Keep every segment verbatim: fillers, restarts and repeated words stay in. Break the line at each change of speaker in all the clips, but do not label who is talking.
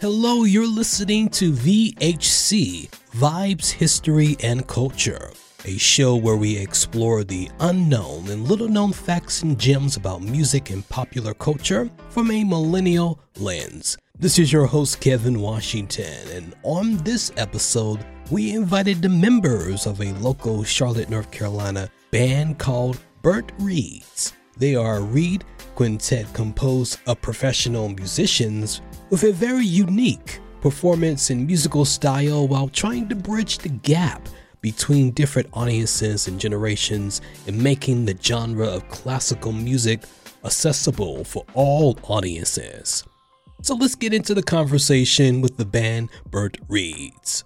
Hello, you're listening to V H C, Vibes, History, and Culture, a show where we explore the unknown and little-known facts and gems about music and popular culture from a millennial lens. This is your host, Kevin Washington, and on this episode, we invited the members of a local Charlotte, North Carolina band called Bert Reeds. They are a reed quintet composed of professional musicians with a very unique performance and musical style while trying to bridge the gap between different audiences and generations and making the genre of classical music accessible for all audiences. So let's get into the conversation with the band Bert Reeds.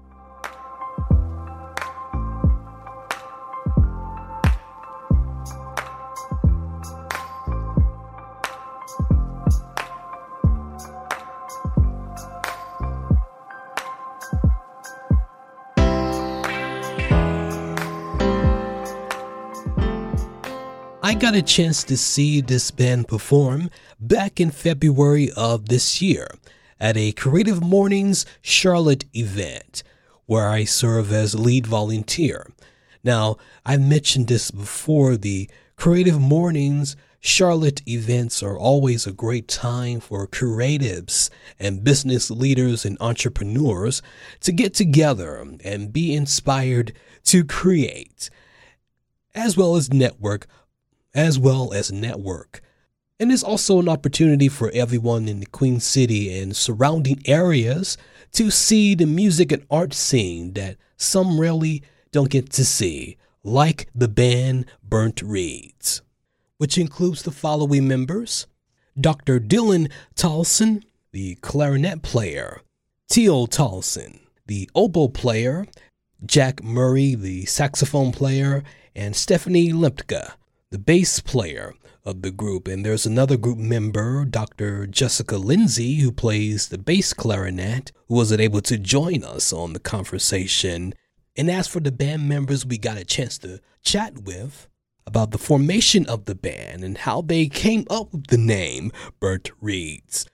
I got a chance to see this band perform back in February of this year at a Creative Mornings Charlotte event where I serve as lead volunteer. Now, I've mentioned this before, the Creative Mornings Charlotte events are always a great time for creatives and business leaders and entrepreneurs to get together and be inspired to create, as well as network as well as network. And it's also an opportunity for everyone in the Queen City and surrounding areas to see the music and art scene that some rarely don't get to see, like the band Bert Reeds, which includes the following members: Doctor Dylan Tolson, the clarinet player; Teal Tolson, the oboe player; Jack Murray, the saxophone player; and Stephanie Leptka, the bass player of the group. And there's another group member, Doctor Jessica Lindsay, who plays the bass clarinet, who wasn't able to join us on the conversation. And as for the band members we got a chance to chat with about the formation of the band and how they came up with the name Bert Reeds.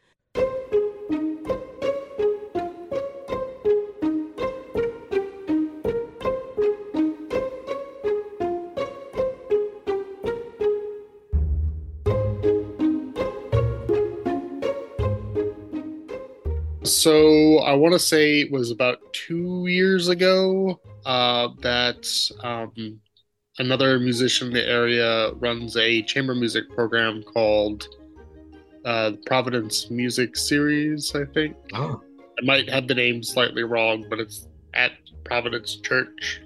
So I want to say it was about two years ago uh, that um, another musician in the area runs a chamber music program called uh, the Providence Music Series, I think.
Oh.
I might have the name slightly wrong, but it's at Providence Church.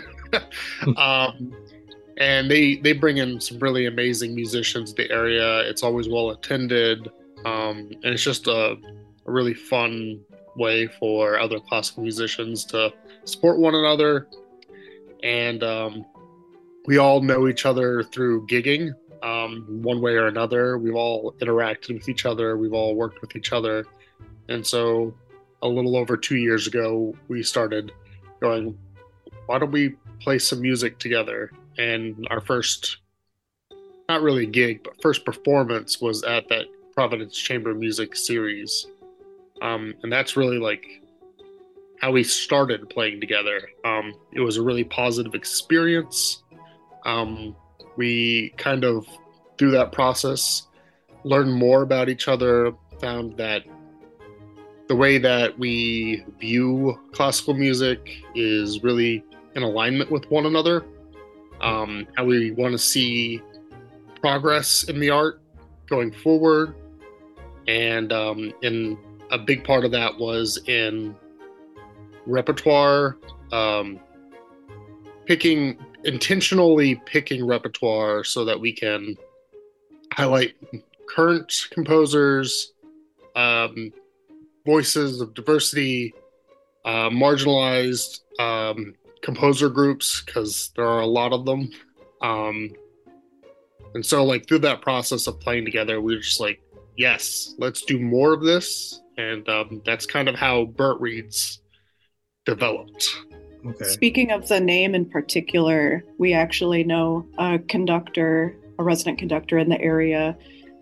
um, and they, they bring in some really amazing musicians in the area. It's always well attended. Um, and it's just a a really fun way for other classical musicians to support one another. And um, we all know each other through gigging um, one way or another. We've all interacted with each other. We've all worked with each other. And so a little over two years ago, we started going, why don't we play some music together? And our first, not really gig, but first performance was at that Providence Chamber Music Series. Um, and that's really like how we started playing together. Um, it was a really positive experience. Um, we kind of, through that process, learned more about each other, found that the way that we view classical music is really in alignment with one another. Um, how we want to see progress in the art going forward. And um, in a big part of that was in repertoire, um, picking, intentionally picking repertoire so that we can highlight current composers, um, voices of diversity, uh, marginalized um, composer groups, because there are a lot of them. Um, and so like through that process of playing together, we were just like, yes, let's do more of this. And um, that's kind of how Bert Reeds developed.
Okay. Speaking of the name in particular, we actually know a conductor, a resident conductor in the area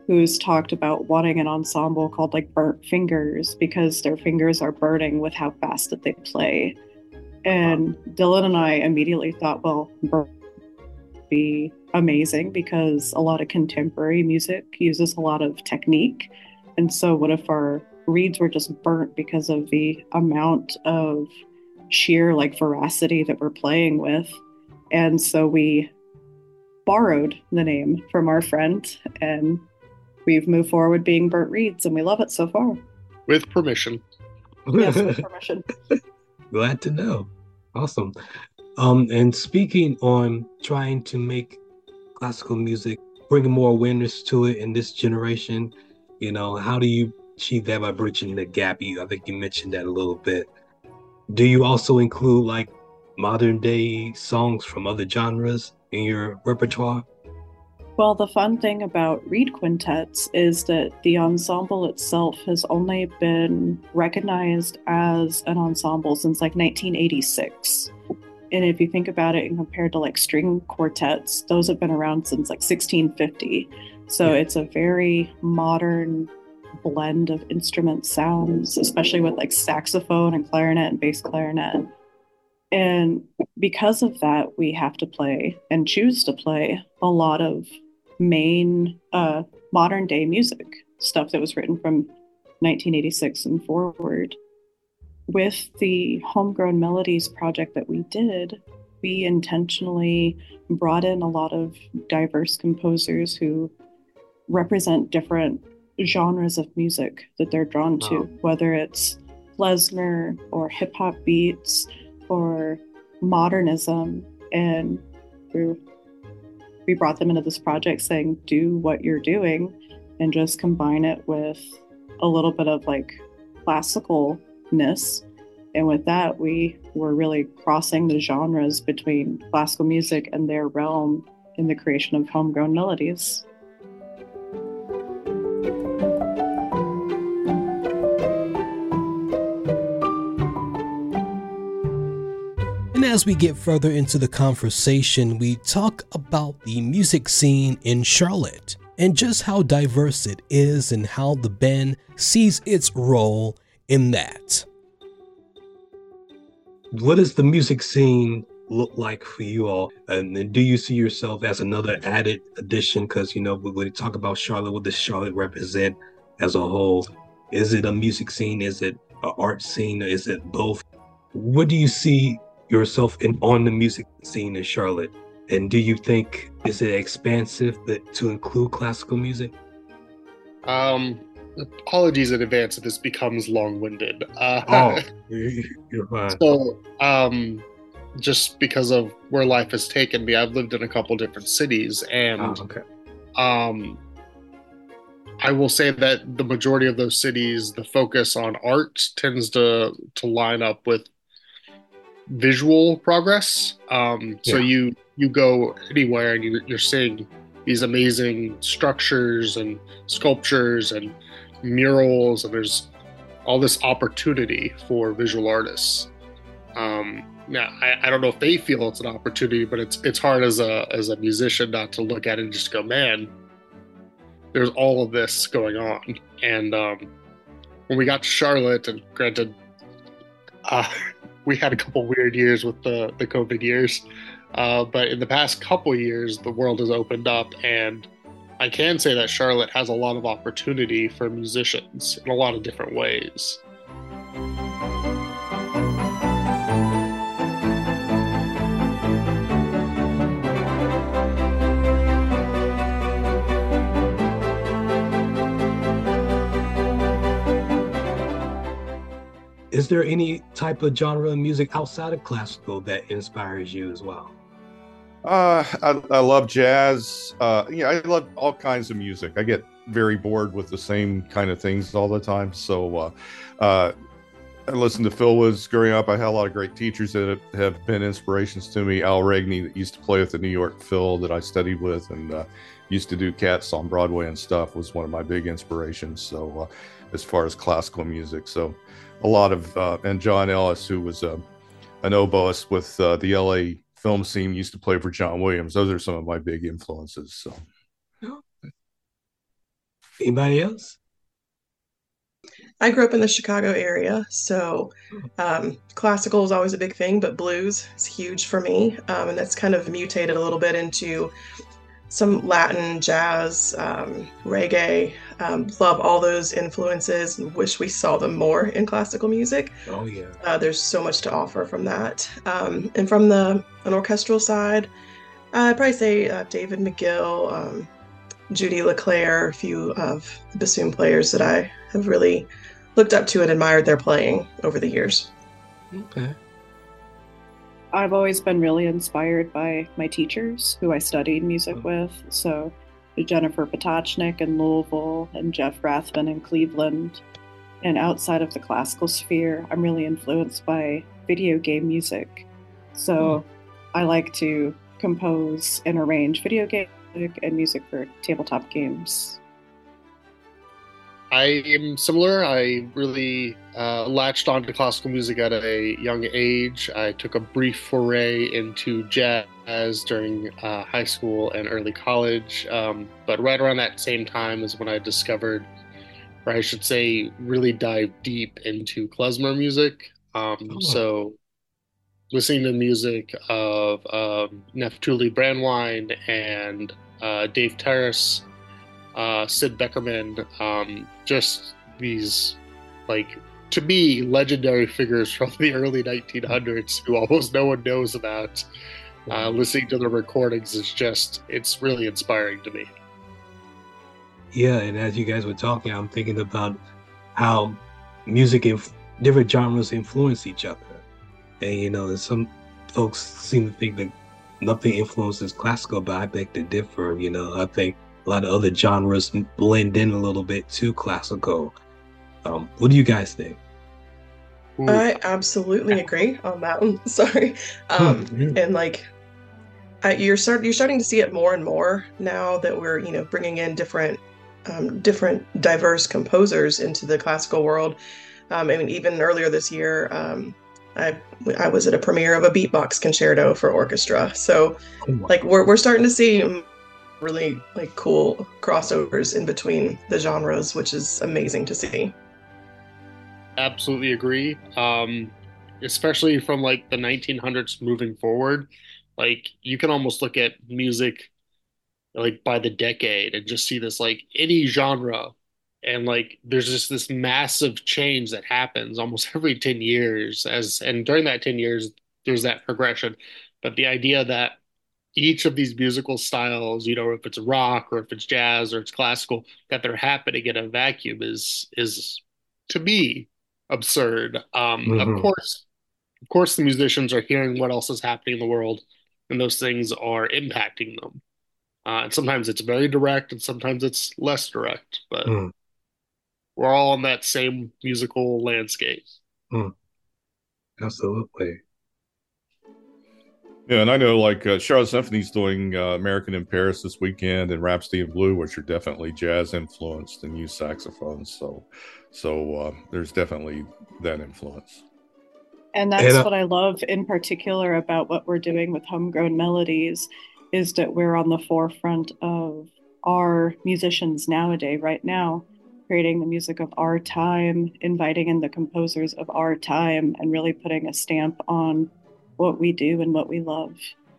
who's talked about wanting an ensemble called like Burnt Fingers because their fingers are burning with how fast that they play. And Dylan and I immediately thought, well, Burnt would be amazing because a lot of contemporary music uses a lot of technique. And so what if our reeds were just burnt because of the amount of sheer like veracity that we're playing with? And so we borrowed the name from our friend, and we've moved forward being Burnt Reeds, and we love it so far.
With permission.
Yes, with permission.
Glad to know. Awesome. Um, and speaking on trying to make classical music, bringing more awareness to it in this generation, you know, how do you achieve that by bridging the gap? I think you mentioned that a little bit. Do you also include like modern day songs from other genres in your repertoire?
Well, the fun thing about reed quintets is that the ensemble itself has only been recognized as an ensemble since like nineteen eighty-six. And if you think about it and compared to like string quartets, those have been around since like sixteen fifty. So yeah. It's a very modern blend of instrument sounds, especially with like saxophone and clarinet and bass clarinet. And because of that, we have to play and choose to play a lot of main uh, modern day music, stuff that was written from nineteen eighty-six and forward. With the Homegrown Melodies project that we did, we intentionally brought in a lot of diverse composers who represent different genres of music that they're drawn to, wow. Whether it's klezmer or hip hop beats or modernism. And we, we brought them into this project saying, do what you're doing and just combine it with a little bit of like classicalness. And with that, we were really crossing the genres between classical music and their realm in the creation of Homegrown Melodies.
And as we get further into the conversation, we talk about the music scene in Charlotte and just how diverse it is and how the band sees its role in that. What does the music scene look like for you all? And do you see yourself as another added addition? Because, you know, when we talk about Charlotte, what does Charlotte represent as a whole? Is it a music scene? Is it an art scene? Is it both? What do you see yourself in on the music scene in Charlotte? And do you think, is it expansive that, to include classical music?
Um, apologies in advance if this becomes long-winded. Uh,
oh, you're fine.
So, um, just because of where life has taken me, I've lived in a couple different cities, and
oh, okay.
um, I will say that the majority of those cities, the focus on art tends to to line up with visual progress. Um, so yeah. you you go anywhere and you, you're seeing these amazing structures and sculptures and murals, and there's all this opportunity for visual artists. Um, now, I, I don't know if they feel it's an opportunity, but it's it's hard as a as a musician not to look at it and just go, man, there's all of this going on. And um, when we got to Charlotte, and granted, uh, we had a couple weird years with the, the COVID years, uh, but in the past couple years, the world has opened up, and I can say that Charlotte has a lot of opportunity for musicians in a lot of different ways.
Is there any type of genre of music outside of classical that inspires you as well?
Uh, I, I love jazz. Uh, yeah, I love all kinds of music. I get very bored with the same kind of things all the time. So uh, uh, I listened to Phil Woods growing up. I had a lot of great teachers that have been inspirations to me. Al Regney, that used to play with the New York Phil, that I studied with and uh, used to do Cats on Broadway and stuff, was one of my big inspirations. So uh, as far as classical music, so a lot of, uh, and John Ellis, who was uh, an oboist with uh, the L A film scene, used to play for John Williams. Those are some of my big influences. So,
Anybody else?
I grew up in the Chicago area, so um, classical is always a big thing, but blues is huge for me. Um, and that's kind of mutated a little bit into some Latin, jazz, um, reggae. Um, love all those influences and wish we saw them more in classical music.
Oh yeah.
Uh, there's so much to offer from that. Um, and from the an orchestral side, I'd probably say uh, David McGill, um, Judy LeClaire, a few of the bassoon players that I have really looked up to and admired their playing over the years.
Okay.
I've always been really inspired by my teachers who I studied music
Oh.
with. So Jennifer Potocnik in Louisville and Jeff Rathman in Cleveland. And outside of the classical sphere, I'm really influenced by video game music. So I like to compose and arrange video game music and music for tabletop games.
I am similar. I really uh, latched onto classical music at a young age. I took a brief foray into jazz during uh, high school and early college. Um, but right around that same time is when I discovered, or I should say, really dived deep into klezmer music. Um,
Oh.
So listening to music of um, Neftuli Brandwine and uh, Dave Terrace, uh, Sid Beckerman, um, just these, like, to me, legendary figures from the early nineteen hundreds who almost no one knows about. Uh, listening to their recordings is just, it's really inspiring to me.
Yeah, and as you guys were talking, I'm thinking about how music, inf- different genres influence each other. And, you know, some folks seem to think that nothing influences classical, but I beg to differ. You know, I think a lot of other genres blend in a little bit to classical. Um, what do you guys think?
Ooh,
I absolutely agree on that one. Sorry. Um,
Hmm.
and like, I, you're start you're starting to see it more and more now that we're you know bringing in different um, different diverse composers into the classical world. Um, I mean, even earlier this year, um, I I was at a premiere of a beatbox concerto for orchestra. So like we're we're starting to see really like cool crossovers in between the genres, which is amazing to see.
absolutely agree. Um, especially from like the nineteen hundreds moving forward, like you can almost look at music like by the decade and just see this like any genre, and like there's just this massive change that happens almost every ten years, as and during that ten years there's that progression. But the idea that each of these musical styles, you know, if it's rock or if it's jazz or it's classical, that they're happening in a vacuum is is to me absurd. Um, of
Mhm.
course, of course, the musicians are hearing what else is happening in the world, and those things are impacting them. Uh, and sometimes it's very direct, and sometimes it's less direct. But
Mm,
we're all on that same musical landscape.
mm, absolutely.
Yeah, and I know like uh, Charlotte Symphony's doing uh, American in Paris this weekend and Rhapsody in Blue, which are definitely jazz influenced and use saxophones. So, so uh, there's definitely that influence.
And
And
that's
uh,
what I love in particular about what we're doing with Homegrown Melodies is that we're on the forefront of our musicians nowadays, right now, creating the music of our time, inviting in the composers of our time, and really putting a stamp on what we do and what we love.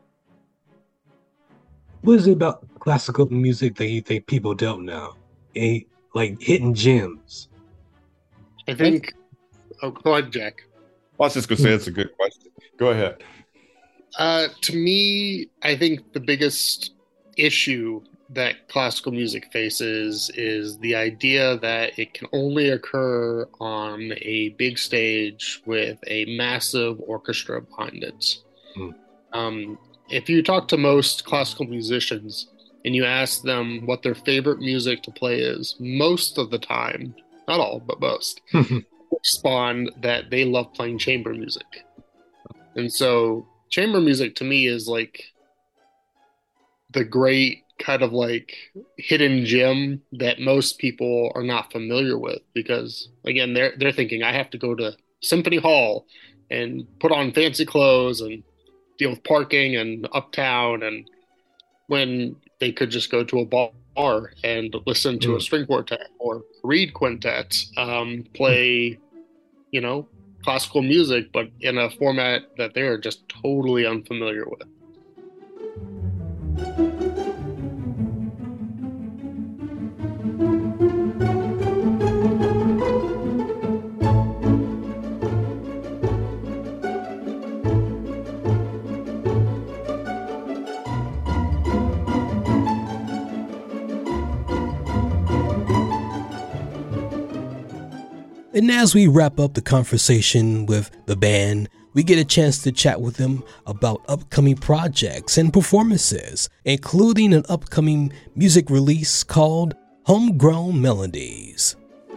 what is it about classical music that you think people don't know? Any like hidden gems?
I think. Oh, go ahead, Jack.
Well, I was just gonna say it's a good question. Go ahead.
Uh, to me, I think the biggest issue that classical music faces is the idea that it can only occur on a big stage with a massive orchestra behind it.
Mm.
Um, if you talk to most classical musicians and you ask them what their favorite music to play is, most of the time, not all, but most, respond that they love playing chamber music. And so chamber music to me is like the great kind of like hidden gem that most people are not familiar with, because again they're they're thinking I have to go to Symphony Hall and put on fancy clothes and deal with parking and uptown, and when they could just go to a ball bar and listen to a
Mm.
string quartet or reed quintet um, play, you know, classical music, but in a format that they're just totally unfamiliar with.
And as we wrap up the conversation with the band, we get a chance to chat with them about upcoming projects and performances, including an upcoming music release called Homegrown Melodies.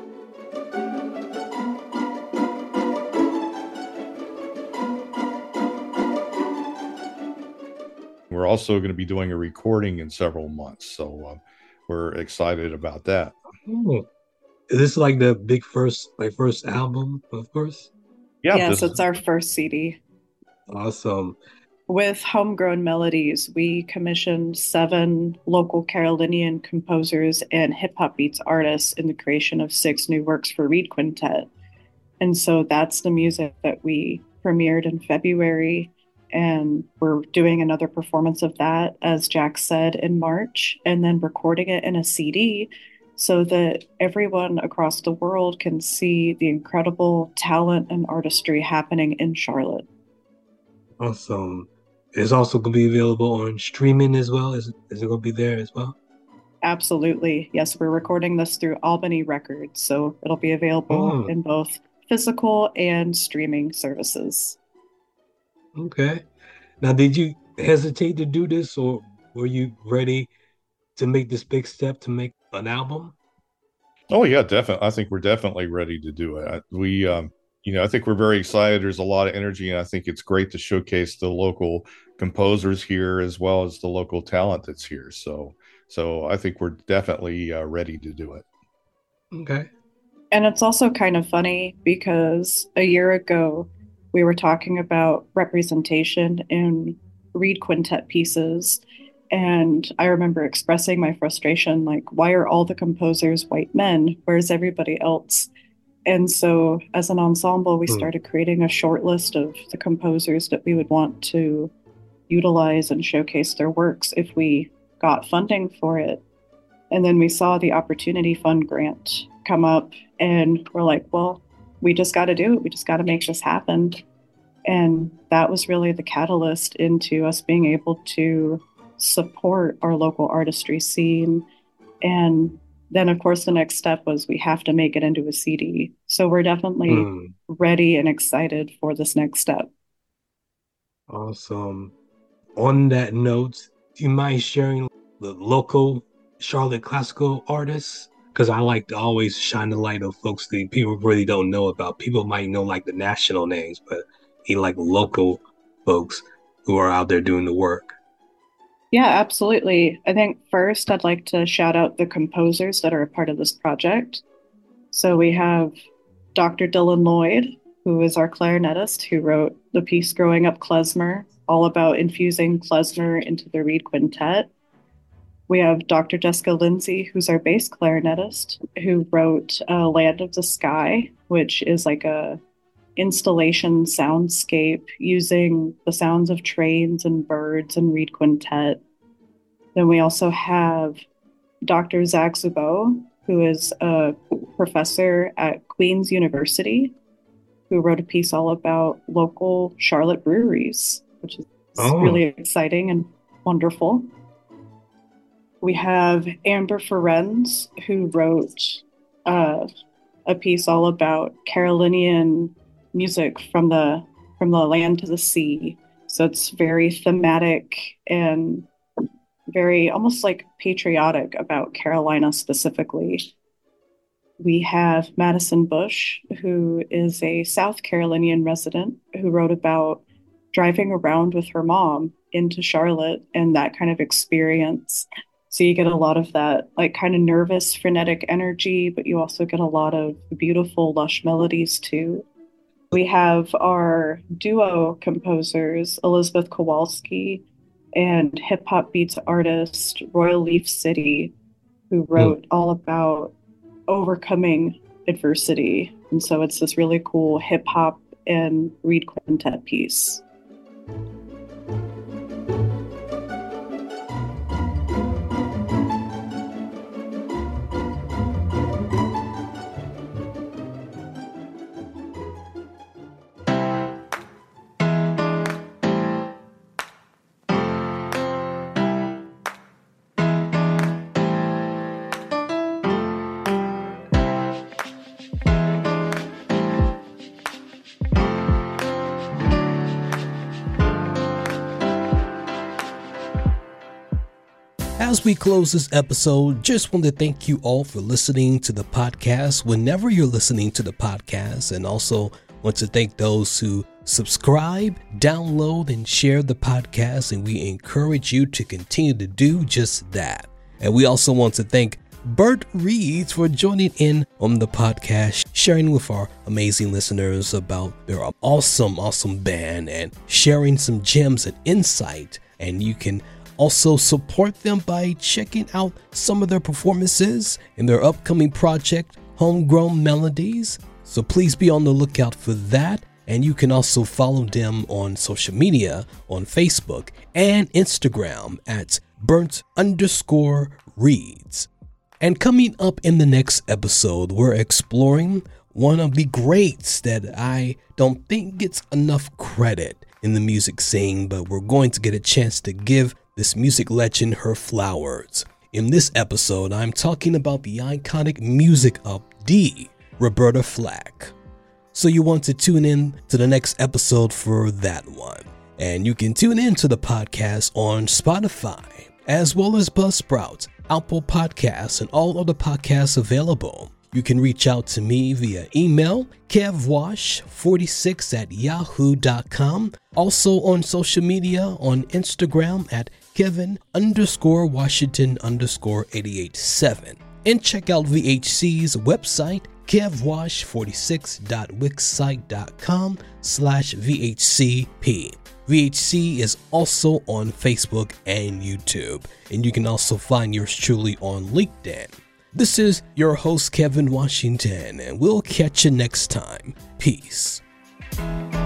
We're also going to be doing a recording in several months, so uh, we're excited about that.
Oh. Is this like the big first, like first album, of course?
Yeah,
yes,
this
it's our first C D.
Awesome.
With Homegrown Melodies, we commissioned seven local Carolinian composers and hip hop beats artists in the creation of six new works for Reed Quintet. And so that's the music that we premiered in February. And we're doing another performance of that, as Jack said, in March, and then recording it in a C D so that everyone across the world can see the incredible talent and artistry happening in Charlotte.
Awesome. It's also going to be available on streaming as well. Is, is it going to be there as well?
Absolutely. Yes, we're recording this through Albany Records, so it'll be available
Oh.
in both physical and streaming services.
Okay. Now, did you hesitate to do this, or were you ready to make this big step to make an album?
Oh yeah, definitely. I think we're definitely ready to do it. I, we, um, you know, I think we're very excited. There's a lot of energy, and I think it's great to showcase the local composers here as well as the local talent that's here. So, so I think we're definitely uh, ready to do it.
Okay.
And it's also kind of funny because a year ago, we were talking about representation in Reed Quintet pieces. And I remember expressing my frustration, like, why are all the composers white men? Where's everybody else? And so as an ensemble, we
Hmm.
started creating a short list of the composers that we would want to utilize and showcase their works if we got funding for it. And then we saw the Opportunity Fund grant come up, and we're like, well, we just got to do it. We just got to make this happen. And that was really the catalyst into us being able to support our local artistry scene. And then, of course, the next step was we have to make it into a C D. So we're definitely
Hmm.
ready and excited for this next step.
Awesome. On that note, do you mind sharing the local Charlotte classical artists? Because I like to always shine the light of folks that people really don't know about. People might know like the national names, but he like local folks who are out there doing the work.
Yeah, absolutely. I think first I'd like to shout out the composers that are a part of this project. So we have Doctor Dylan Lloyd, who is our clarinetist, who wrote the piece Growing Up Klezmer, all about infusing klezmer into the Reed Quintet. We have Doctor Jessica Lindsay, who's our bass clarinetist, who wrote uh, Land of the Sky, which is like a installation soundscape using the sounds of trains and birds and Reed Quintet. Then we also have Doctor Zach Zubo, who is a professor at Queen's University, who wrote a piece all about local Charlotte breweries, which is
Oh.
really exciting and wonderful. We have Amber Ferenz, who wrote uh, a piece all about Carolinian music from the from the land to the sea. So it's very thematic and very almost like patriotic about Carolina specifically. We have Madison Bush, who is a South Carolinian resident who wrote about driving around with her mom into Charlotte and that kind of experience. So you get a lot of that like kind of nervous, frenetic energy, but you also get a lot of beautiful, lush melodies too. We have our duo composers, Elizabeth Kowalski and hip hop beats artist Royal Leaf City, who wrote all about overcoming adversity. And so it's this really cool hip hop and reed quintet piece.
As we close this episode, just want to thank you all for listening to the podcast whenever you're listening to the podcast, and also want to thank those who subscribe, download, and share the podcast, and we encourage you to continue to do just that. And we also want to thank Bert Reeds for joining in on the podcast, sharing with our amazing listeners about their awesome, awesome band and sharing some gems and insight. And you can also support them by checking out some of their performances in their upcoming project, Homegrown Melodies. So please be on the lookout for that. And you can also follow them on social media on Facebook and Instagram at burnt underscore reads. And coming up in the next episode, we're exploring one of the greats that I don't think gets enough credit in the music scene, but we're going to get a chance to give this music legend her flowers. In this episode, I'm talking about the iconic music of D. Roberta Flack. So you want to tune in to the next episode for that one. And you can tune in to the podcast on Spotify, as well as Buzzsprout, Apple Podcasts, and all other podcasts available. You can reach out to me via email, kevwash forty-six at yahoo dot com. Also on social media on Instagram at Kevin underscore Washington underscore eighty-eight seven. And check out V H C's website, kevwash forty-six dot wixsite dot com slash V H C P. V H C is also on Facebook and YouTube, and you can also find yours truly on LinkedIn. This is your host, Kevin Washington, and we'll catch you next time. Peace.